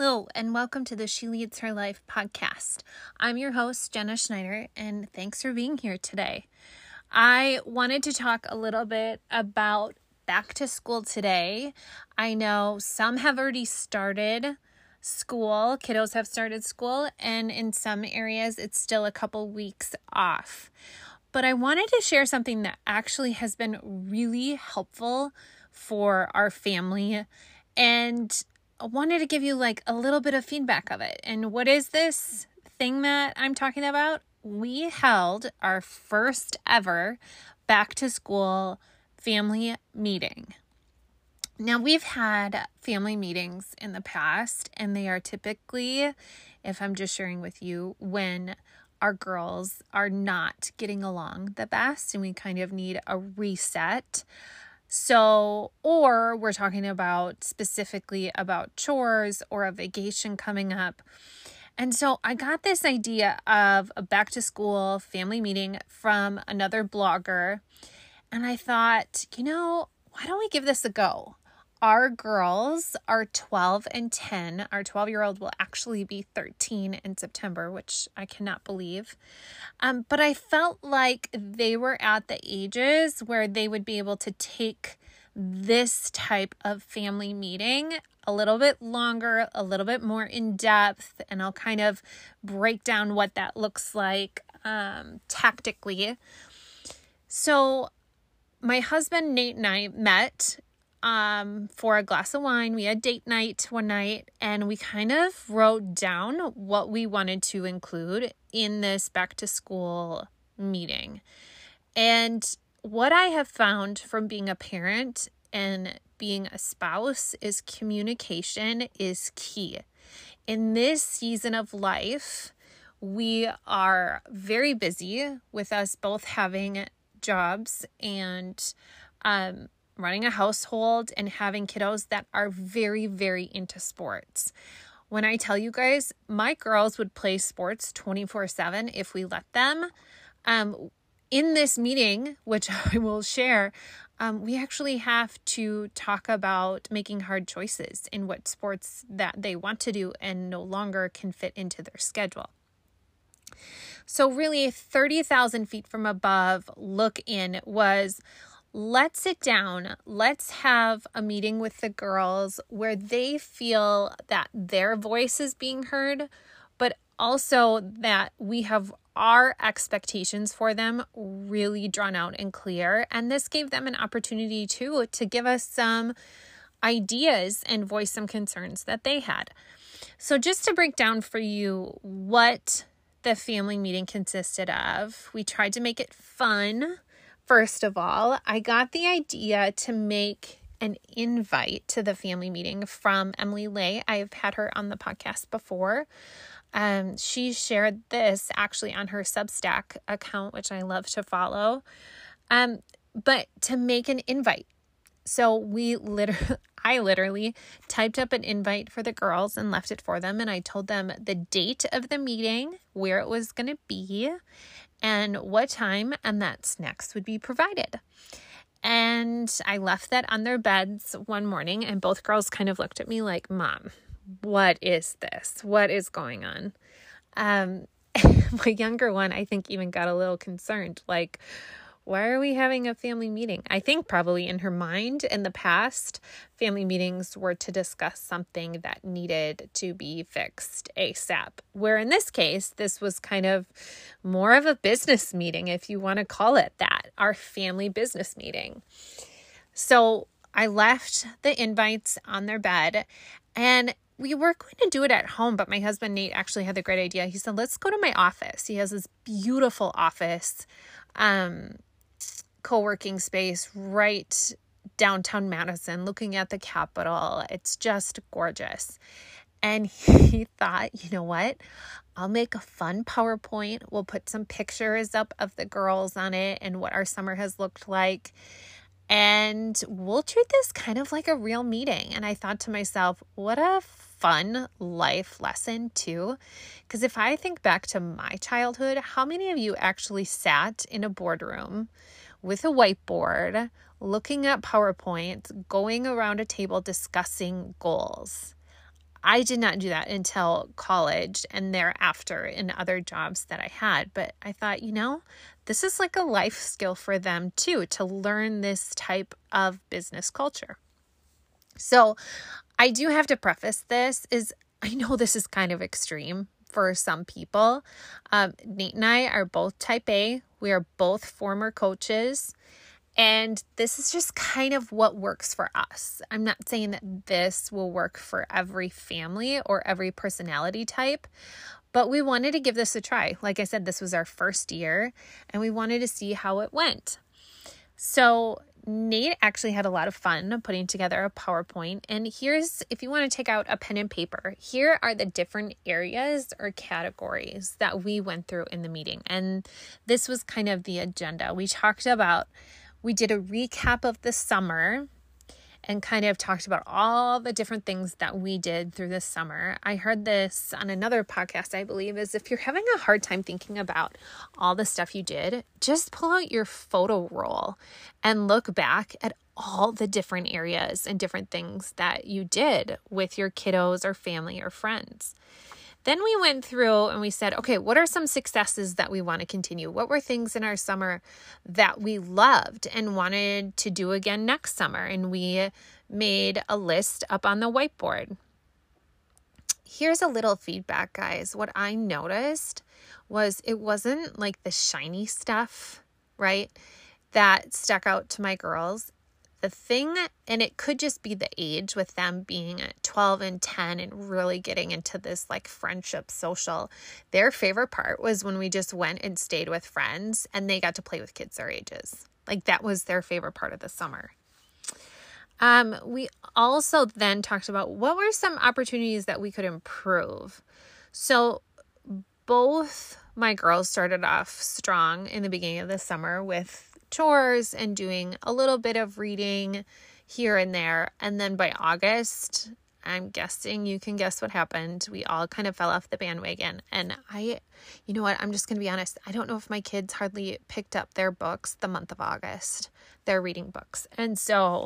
Hello, and welcome to the She Leads Her Life podcast. I'm your host, Jenna Schneider, and thanks for being here today. I wanted to talk a little bit about back to school today. I know some have already started school, kiddos have started school, and in some areas it's still a couple weeks off. But I wanted to share something that actually has been really helpful for our family, and I wanted to give you a little bit of feedback of it. And what is this thing that I'm talking about? We held our first ever back to school family meeting. Now, we've had family meetings in the past, and they are typically, if I'm just sharing with you, when our girls are not getting along the best and we kind of need a reset. Or we're talking about specifically about chores or a vacation coming up. And so I got this idea of a back to school family meeting from another blogger. And I thought, why don't we give this a go? Our girls are 12 and 10. Our 12-year-old will actually be 13 in September, which I cannot believe. But I felt like they were at the ages where they would be able to take this type of family meeting a little bit longer, a little bit more in depth, and I'll kind of break down what that looks like tactically. So my husband, Nate, and I met for a glass of wine. We had date night one night, and we kind of wrote down what we wanted to include in this back to school meeting. And what I have found from being a parent and being a spouse is communication is key. In this season of life, we are very busy with us both having jobs and running a household and having kiddos that are very, very into sports. When I tell you guys, my girls would play sports 24/7 if we let them. In this meeting, which I will share, we actually have to talk about making hard choices in what sports that they want to do and no longer can fit into their schedule. So really 30,000 feet from above look in was, let's sit down, let's have a meeting with the girls where they feel that their voice is being heard, but also that we have our expectations for them really drawn out and clear. And this gave them an opportunity too to give us some ideas and voice some concerns that they had. So just to break down for you what the family meeting consisted of, we tried to make it fun. First of all, I got the idea to make an invite to the family meeting from Emily Lay. I've had her on the podcast before. She shared this actually on her Substack account, which I love to follow. But to make an invite. So I literally typed up an invite for the girls and left it for them. And I told them the date of the meeting, where it was going to be, and what time, and that snacks would be provided. And I left that on their beds one morning, and both girls kind of looked at me like, Mom, what is this? What is going on? My younger one, I think, even got a little concerned, like, why are we having a family meeting? I think probably in her mind in the past, family meetings were to discuss something that needed to be fixed ASAP. Where in this case, this was kind of more of a business meeting, if you want to call it that, our family business meeting. So I left the invites on their bed, and we were going to do it at home, but my husband, Nate, actually had the great idea. He said, let's go to my office. He has this beautiful office, co-working space right downtown Madison, looking at the Capitol. It's just gorgeous. And he thought, you know what? I'll make a fun PowerPoint. We'll put some pictures up of the girls on it and what our summer has looked like. And we'll treat this kind of like a real meeting. And I thought to myself, what a fun life lesson too. Because if I think back to my childhood, how many of you actually sat in a boardroom with a whiteboard, looking at PowerPoint, going around a table discussing goals? I did not do that until college and thereafter in other jobs that I had. But I thought, this is like a life skill for them too, to learn this type of business culture. So I do have to preface this is I know this is kind of extreme for some people. Nate and I are both type A. We are both former coaches. And this is just kind of what works for us. I'm not saying that this will work for every family or every personality type, but we wanted to give this a try. Like I said, this was our first year and we wanted to see how it went. So Nate actually had a lot of fun putting together a PowerPoint. And here's, if you want to take out a pen and paper, here are the different areas or categories that we went through in the meeting. And this was kind of the agenda. We did a recap of the summer and kind of talked about all the different things that we did through the summer. I heard this on another podcast, I believe, is if you're having a hard time thinking about all the stuff you did, just pull out your photo roll and look back at all the different areas and different things that you did with your kiddos or family or friends. Then we went through and we said, okay, what are some successes that we want to continue? What were things in our summer that we loved and wanted to do again next summer? And we made a list up on the whiteboard. Here's a little feedback, guys. What I noticed was it wasn't like the shiny stuff, right, that stuck out to my girls. The thing, and it could just be the age with them being at 12 and 10 and really getting into this like friendship social. Their favorite part was when we just went and stayed with friends and they got to play with kids their ages. Like that was their favorite part of the summer. We also then talked about what were some opportunities that we could improve. So both my girls started off strong in the beginning of the summer with chores and doing a little bit of reading here and there. And then by August, I'm guessing you can guess what happened. We all kind of fell off the bandwagon. And you know what? I'm just going to be honest. I don't know if my kids hardly picked up their books the month of August, their reading books. And so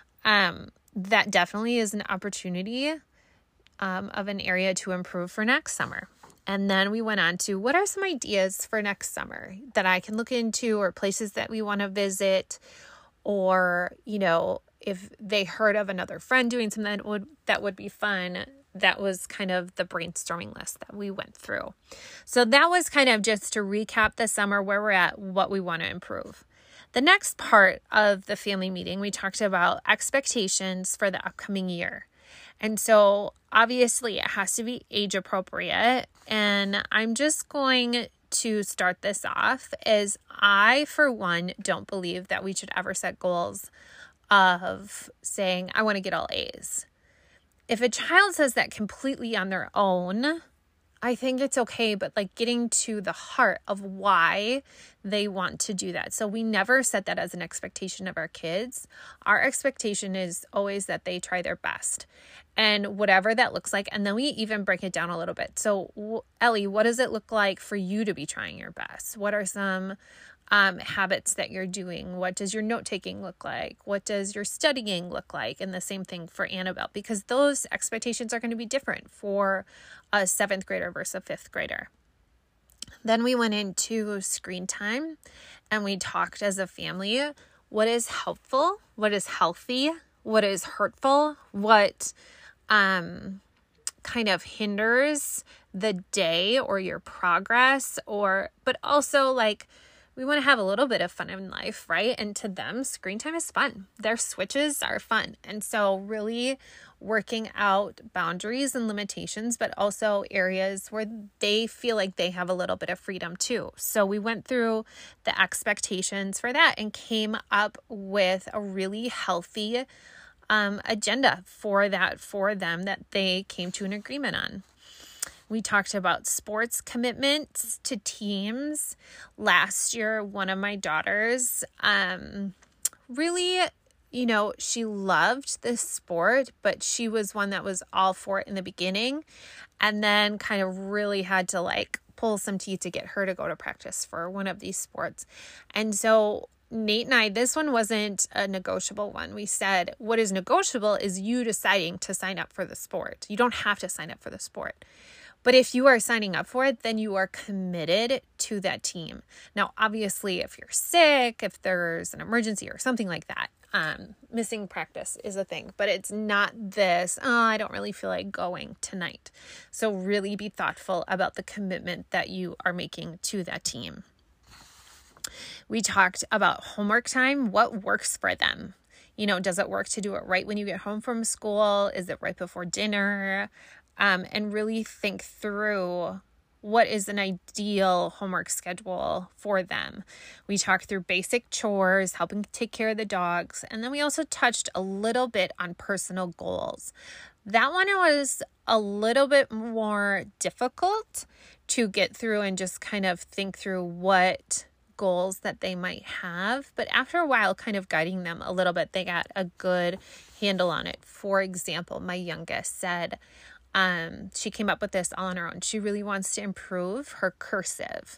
that definitely is an opportunity of an area to improve for next summer. And then we went on to what are some ideas for next summer that I can look into or places that we want to visit, or, if they heard of another friend doing something that would be fun. That was kind of the brainstorming list that we went through. So that was kind of just to recap the summer, where we're at, what we want to improve. The next part of the family meeting, we talked about expectations for the upcoming year. And so obviously it has to be age appropriate. And I'm just going to start this off as I, for one, don't believe that we should ever set goals of saying, I want to get all A's. If a child says that completely on their own, I think it's okay, but like getting to the heart of why they want to do that. So we never set that as an expectation of our kids. Our expectation is always that they try their best and whatever that looks like. And then we even break it down a little bit. So Ellie, what does it look like for you to be trying your best? What are some habits that you're doing? What does your note-taking look like? What does your studying look like? And the same thing for Annabelle, because those expectations are going to be different for a 7th grader versus a 5th grader. Then we went into screen time and we talked as a family, what is helpful, what is healthy, what is hurtful, what kind of hinders the day or your progress, but also like, we want to have a little bit of fun in life, right? And to them, screen time is fun. Their switches are fun. And so really working out boundaries and limitations, but also areas where they feel like they have a little bit of freedom too. So we went through the expectations for that and came up with a really healthy agenda for them that they came to an agreement on. We talked about sports commitments to teams. Last year, one of my daughters really, she loved this sport, but she was one that was all for it in the beginning and then kind of really had to like pull some teeth to get her to go to practice for one of these sports. And so Nate and I, this one wasn't a negotiable one. We said, what is negotiable is you deciding to sign up for the sport. You don't have to sign up for the sport. But if you are signing up for it, then you are committed to that team. Now, obviously, if you're sick, if there's an emergency or something like that, missing practice is a thing. But it's not this, I don't really feel like going tonight. So really be thoughtful about the commitment that you are making to that team. We talked about homework time, what works for them. Does it work to do it right when you get home from school? Is it right before dinner? And really think through what is an ideal homework schedule for them. We talked through basic chores, helping take care of the dogs, and then we also touched a little bit on personal goals. That one was a little bit more difficult to get through and just kind of think through what goals that they might have. But after a while, kind of guiding them a little bit, they got a good handle on it. For example, my youngest said, she came up with this all on her own. She really wants to improve her cursive.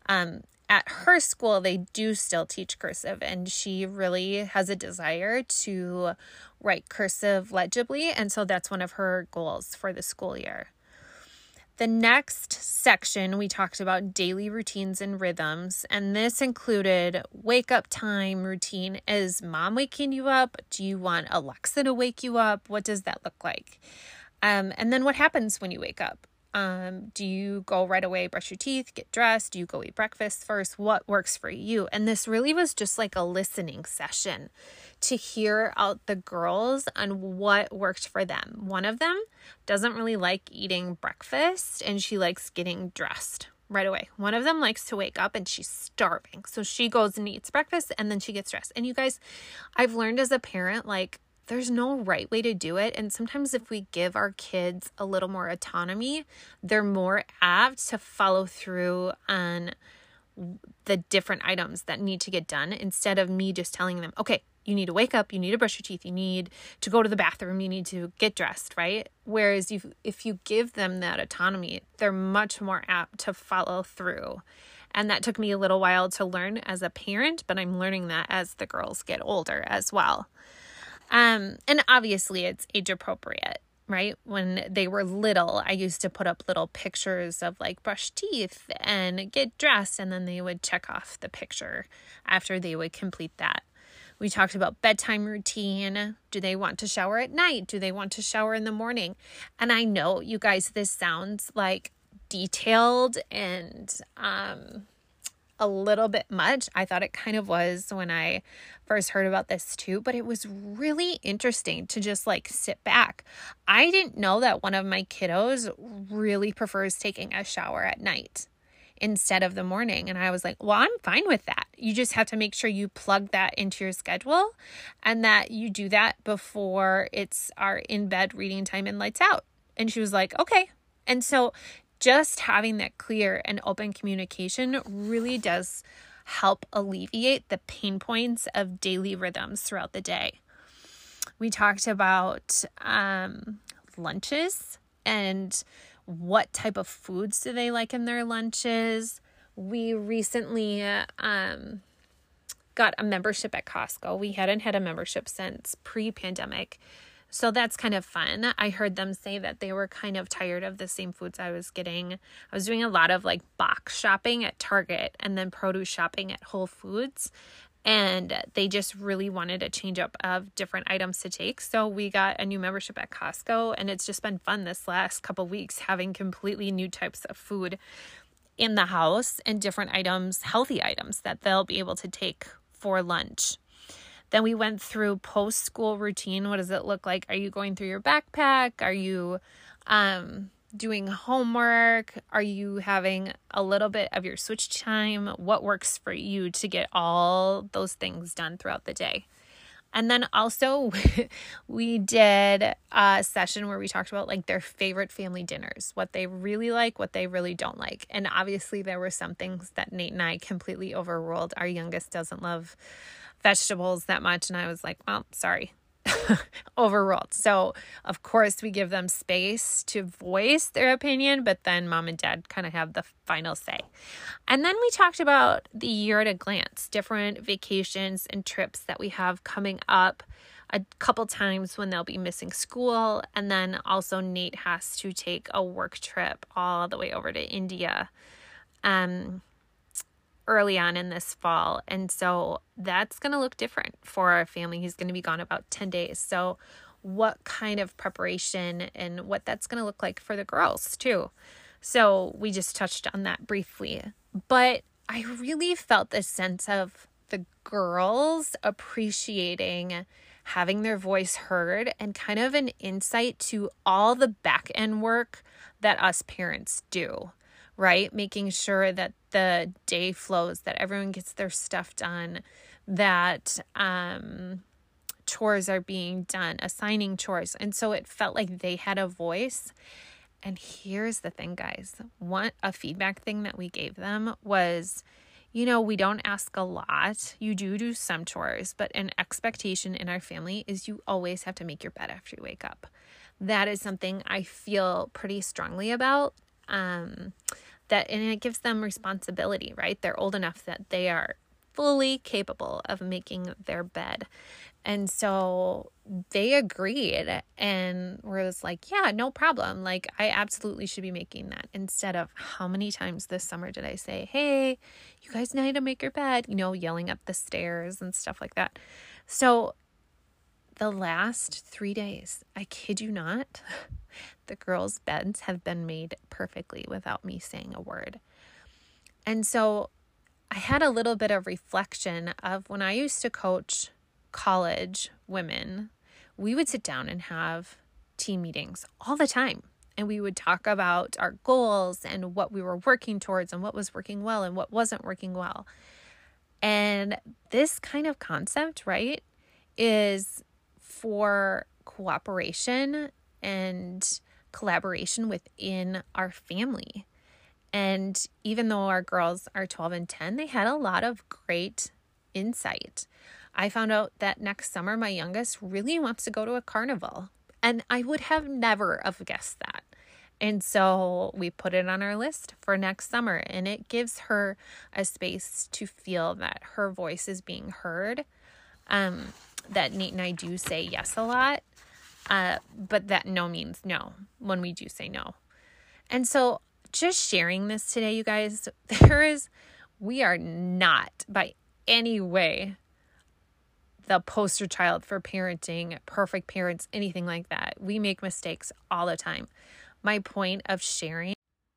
At her school, they do still teach cursive, and she really has a desire to write cursive legibly. And so that's one of her goals for the school year. The next section, we talked about daily routines and rhythms, and this included wake up time routine. Is mom waking you up? Do you want Alexa to wake you up? What does that look like? And then what happens when you wake up? Do you go right away, brush your teeth, get dressed? Do you go eat breakfast first? What works for you? And this really was just like a listening session to hear out the girls on what worked for them. One of them doesn't really like eating breakfast, and she likes getting dressed right away. One of them likes to wake up and she's starving. So she goes and eats breakfast and then she gets dressed. And you guys, I've learned as a parent, there's no right way to do it. And sometimes if we give our kids a little more autonomy, they're more apt to follow through on the different items that need to get done, instead of me just telling them, okay, you need to wake up, you need to brush your teeth, you need to go to the bathroom, you need to get dressed, right? Whereas if you give them that autonomy, they're much more apt to follow through. And that took me a little while to learn as a parent, but I'm learning that as the girls get older as well. And obviously it's age appropriate, right? When they were little, I used to put up little pictures of brush teeth and get dressed, and then they would check off the picture after they would complete that. We talked about bedtime routine. Do they want to shower at night? Do they want to shower in the morning? And I know, you guys, this sounds detailed and a little bit much. I thought it kind of was when I first heard about this too, but it was really interesting to just sit back. I didn't know that one of my kiddos really prefers taking a shower at night instead of the morning. And I was like, well, I'm fine with that. You just have to make sure you plug that into your schedule and that you do that before it's our in bed reading time and lights out. And she was like, okay. And so just having that clear and open communication really does help alleviate the pain points of daily rhythms throughout the day. We talked about lunches and what type of foods do they like in their lunches. We recently got a membership at Costco. We hadn't had a membership since pre-pandemic. So that's kind of fun. I heard them say that they were kind of tired of the same foods I was getting. I was doing a lot of box shopping at Target and then produce shopping at Whole Foods. And they just really wanted a change up of different items to take. So we got a new membership at Costco, and it's just been fun this last couple weeks having completely new types of food in the house and different items, healthy items that they'll be able to take for lunch. Then we went through post-school routine. What does it look like? Are you going through your backpack? Are you doing homework? Are you having a little bit of your switch time? What works for you to get all those things done throughout the day? And then also we did a session where we talked about their favorite family dinners, what they really like, what they really don't like. And obviously there were some things that Nate and I completely overruled. Our youngest doesn't love vegetables that much. And I was like, well, sorry. overruled. So, of course, we give them space to voice their opinion, but then mom and dad kind of have the final say. And then we talked about the year at a glance, different vacations and trips that we have coming up, a couple times when they'll be missing school. And then also Nate has to take a work trip all the way over to India early on in this fall. And so that's going to look different for our family. He's going to be gone about 10 days. So what kind of preparation and what that's going to look like for the girls too. So we just touched on that briefly. But I really felt this sense of the girls appreciating having their voice heard and kind of an insight to all the back end work that us parents do, right? Making sure that the day flows, that everyone gets their stuff done, that chores are being done, assigning chores. And so it felt like they had a voice. And here's the thing, guys. A feedback thing that we gave them was, we don't ask a lot. You do some chores, but an expectation in our family is you always have to make your bed after you wake up. That is something I feel pretty strongly about. And it gives them responsibility, right? They're old enough that they are fully capable of making their bed. And so they agreed and was like, yeah, no problem. Like, I absolutely should be making that, instead of how many times this summer did I say, hey, you guys need to make your bed, yelling up the stairs and stuff like that. So the last 3 days, I kid you not, the girls' beds have been made perfectly without me saying a word. And so I had a little bit of reflection of when I used to coach college women, we would sit down and have team meetings all the time. And we would talk about our goals and what we were working towards and what was working well and what wasn't working well. And this kind of concept, right, is for cooperation and collaboration within our family. And even though our girls are 12 and 10, they had a lot of great insight. I found out that next summer, my youngest really wants to go to a carnival, and I would have never have guessed that. And so we put it on our list for next summer, and it gives her a space to feel that her voice is being heard. That Nate and I do say yes a lot, but that no means no when we do say no. And so just sharing this today, you guys, we are not by any way the poster child for parenting, perfect parents, anything like that. We make mistakes all the time. My point of sharing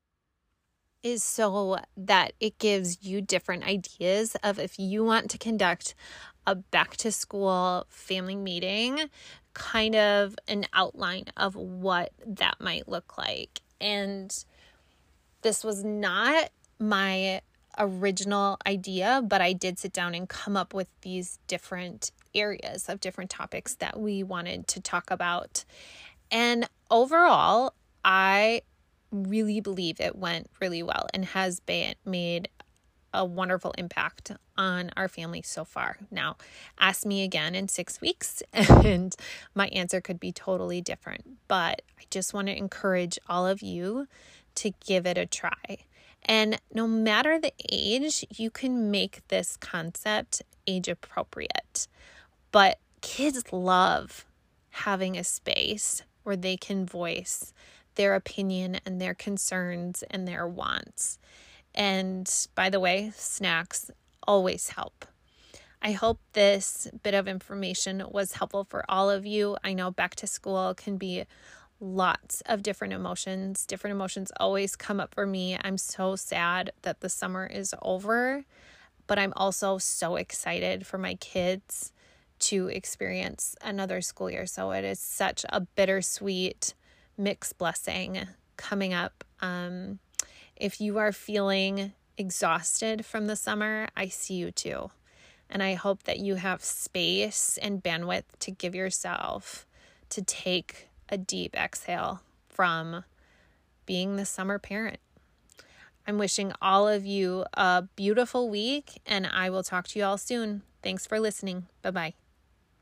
is so that it gives you different ideas of if you want to conduct a back to school family meeting, kind of an outline of what that might look like. And this was not my original idea, but I did sit down and come up with these different areas of different topics that we wanted to talk about. And overall, I really believe it went really well and has made a wonderful impact on our family so far. Now, ask me again in 6 weeks and my answer could be totally different. But I just want to encourage all of you to give it a try. And no matter the age, you can make this concept age appropriate. But kids love having a space where they can voice their opinion and their concerns and their wants. And by the way, snacks always help. I hope this bit of information was helpful for all of you. I know back to school can be lots of different emotions. Different emotions always come up for me. I'm so sad that the summer is over, but I'm also so excited for my kids to experience another school year. So it is such a bittersweet mixed blessing coming up. If you are feeling exhausted from the summer, I see you too. And I hope that you have space and bandwidth to give yourself to take a deep exhale from being the summer parent. I'm wishing all of you a beautiful week, and I will talk to you all soon. Thanks for listening. Bye-bye.